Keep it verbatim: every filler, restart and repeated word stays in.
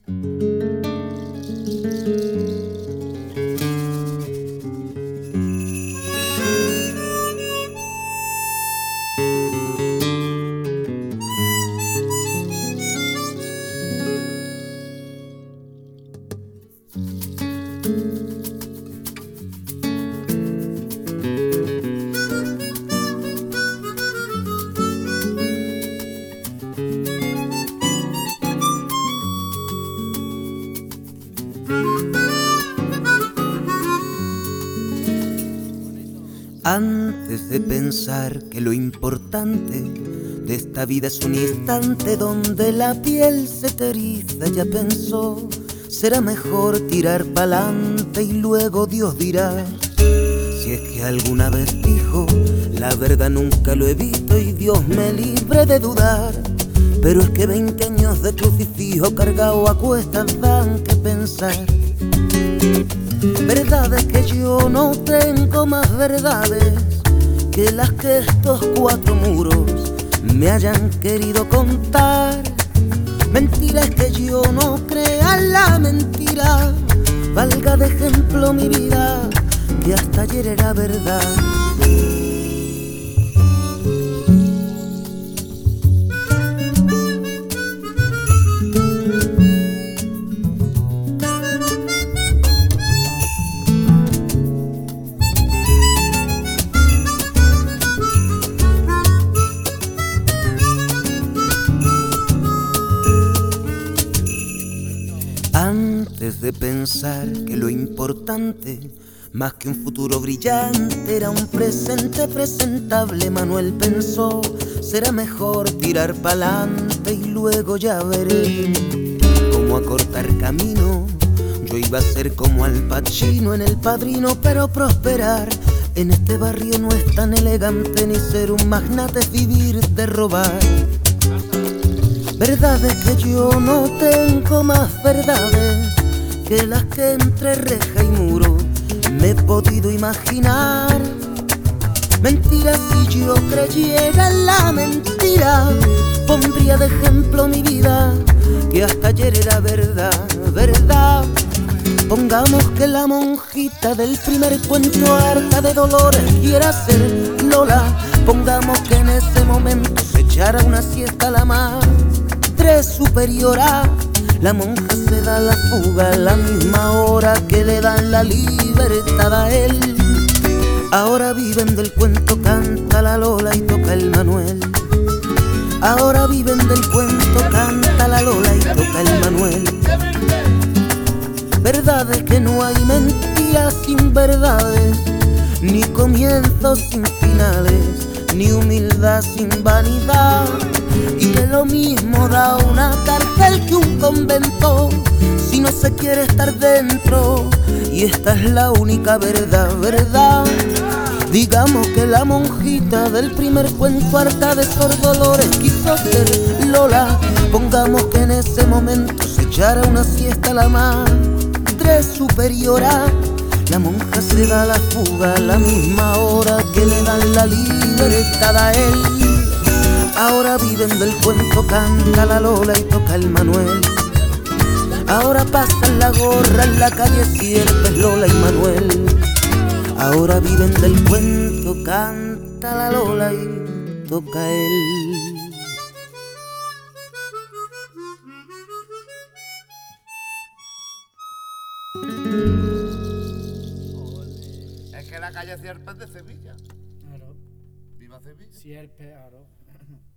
Antes de pensar que lo importante de esta vida es un instante donde la piel se te eriza, ya pensó, será mejor tirar pa'lante y luego Dios dirá. Si es que alguna vez dijo, la verdad nunca lo he visto y Dios me libre de dudar. Pero es que veinte años de crucifijo cargado a cuestas dan que pensar. Verdades que yo no tengo más verdades que las que estos cuatro muros me hayan querido contar. Mentiras que yo no crea la mentira, valga de ejemplo mi vida que hasta ayer era verdad. Antes de pensar que lo importante, más que un futuro brillante, era un presente presentable, Manuel pensó, será mejor tirar pa'lante y luego ya veré cómo acortar camino. Yo iba a ser como Al Pacino en El Padrino, pero prosperar en este barrio no es tan elegante, ni ser un magnate es vivir de robar. Verdades que yo no tengo más verdades que las que entre reja y muro me he podido imaginar. Mentiras si yo creyera en la mentira, pondría de ejemplo mi vida que hasta ayer era verdad, verdad. Pongamos que la monjita del primer cuento harta de dolores quiera ser Lola. Pongamos que en ese momento se echara una siesta a la madre superiora. La monja se da la fuga a la misma hora que le dan la libertad a él. Ahora viven del cuento, canta la Lola y toca el Manuel. Ahora viven del cuento, canta la Lola y toca el Manuel. Verdades que no hay mentiras sin verdades, ni comienzos sin finales, ni humildad sin vanidad. Y de lo mismo da una cárcel que un convento si no se quiere estar dentro. Y esta es la única verdad, verdad. Digamos que la monjita del primer cuento harta de esos dolores quiso ser Lola. Pongamos que en ese momento se echara una siesta a la madre superiora. La monja se da la fuga a la misma hora que le dan la libertad a él. Ahora viven del cuento, canta la Lola y toca el Manuel. Ahora pasan la gorra en la calle Sierpes, Lola y Manuel. Ahora viven del cuento, canta la Lola y toca él. Es que la calle Sierpes de Sevilla. Claro. Viva Sevilla. Sierpes, claro.